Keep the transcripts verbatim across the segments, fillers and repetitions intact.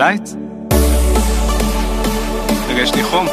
בלייט? רגע, יש לי חום.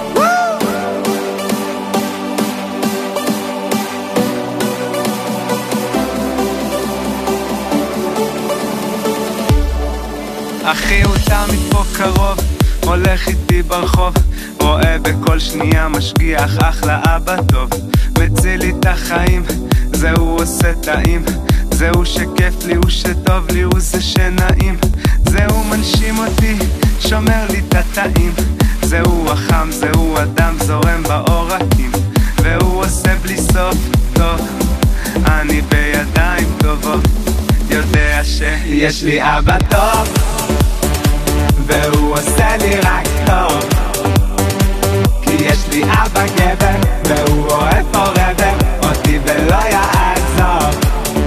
אחי הוא תמיד פה קרוב, הולך איתי ברחוב, רואה בכל שנייה משגיח, אחלה אבא טוב, מציל לי את החיים, זהו עושה טעים, זהו שכיף לי, הוא שטוב לי, הוא זה שנעים, זהו מנשים אותי, שומר לי את הטעים, זהו החם, זהו אדם זורם בעורקים, והוא עושה בלי סוף טוב, אני בידיים טובות, יודע שיש לי אבא טוב, והוא עושה לי רק טוב, כי יש לי אבא גבר, והוא אוהב forever אותי ולא יעזוב,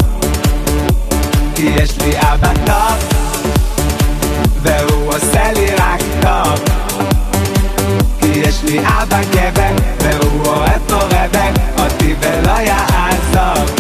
כי יש לי אבא טוב, והוא עושה לי רק טוב, כי יש לי אבא גבר, והוא אוהב forever אותי ולא יעזוב.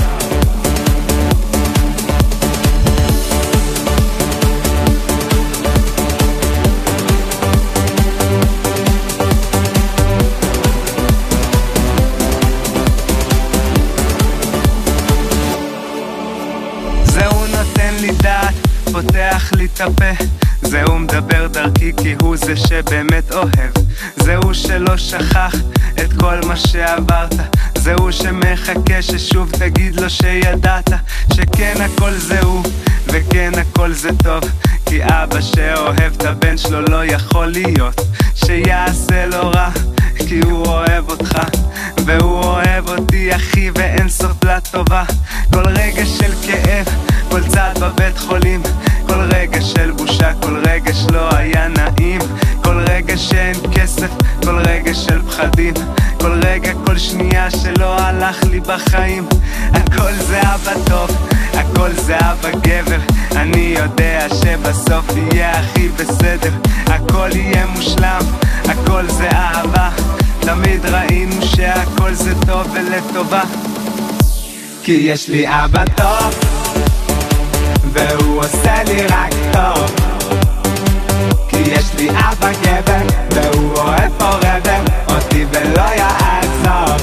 פותח לי את הפה, זהו מדבר דרכי כי הוא זה שבאמת אוהב, זהו שלא שכח את כל מה שעברת, זהו שמחכה ששוב תגיד לו שידעת, שכן הכל זהו וכן הכל זה טוב, כי אבא שאוהב את הבן שלו לא יכול להיות שיעשה לו רע, כי הוא אוהב אותך והוא אוהב אותי אחי, ואין סוף לטובה, כל רגע של כאב, כל צעד בבית חולים, כל רגע של בושה, כל רגע שלא היה נעים, כל רגע שאין כסף, כל רגע של פחדים, כל רגע, כל שנייה שלא הלך לי בחיים, הכל זה אבא טוב, הכל זה אבא גבר, אני יודע שבסוף יהיה הכי בסדר, הכל יהיה מושלם, הכל זה אהבה, תמיד ראינו שהכל זה טוב ולטובה, כי יש לי אבא טוב, והוא עושה לי רק טוב, כי יש לי אבא גבר, והוא אוהב forever אותי ולא יעזוב,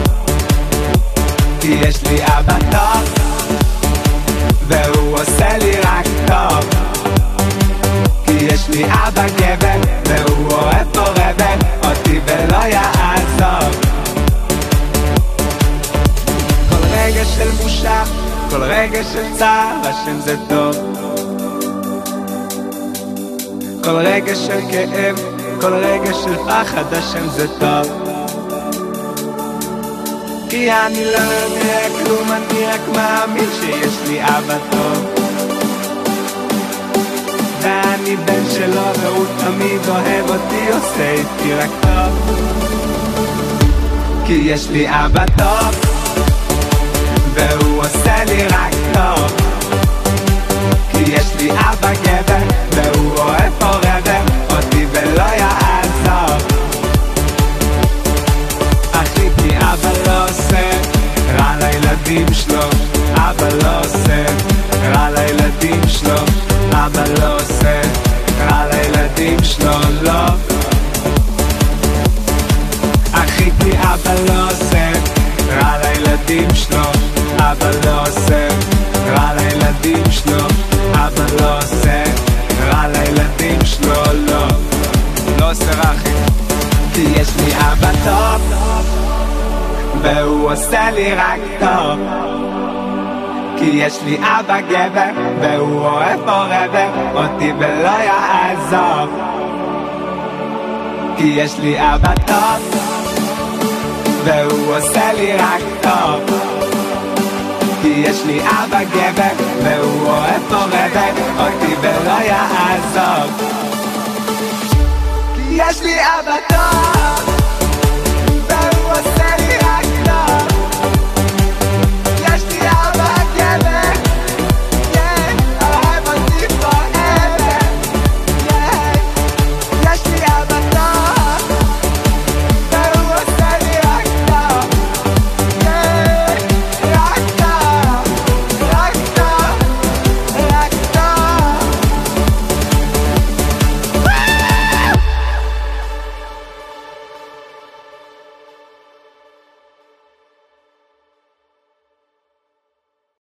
כי יש לי אבא טוב, והוא עושה לי רק טוב, כי יש לי אבא גבר, והוא אוהב forever אותי ולא יעזוב, כל רגע של בושה, כל רגע של צער, השם זה טוב, כל רגע של כאב, כל רגע של פחד, השם זה טוב, כי אני לא יודע כלום, אני רק מאמין שיש לי אבא טוב, ואני בן שלו והוא תמיד אוהב אותי, עושה איתי רק טוב, כי יש לי אבא טוב, והוא עושה לי רק טוב, כי יש לי אבא גבר, והוא אוהב forever אותי ולא יעזוב, אחי כי אבא לא עושה רע לילדים שלו, אבא לא עושה רע לילדים שלו, אבא לא עושה רע לילדים שלו, לא, אחי כי אבא לא עושה רע לילדים שלו, אבא לא עושה רע לילדים שלו, אבא לא עושה רע לילדים שלו, לא, לא עושה רע אחי, כי יש לי אבא טוב, והוא עושה לי רק טוב, כי יש לי אבא גבר, והוא אוהב forever אותי ולא יעזוב, כי יש לי אבא טוב, והוא עושה לי רק טוב, כי יש לי אבא גבר, והוא אוהב forever אותי ולא יעזוב, כי יש לי אבא טוב.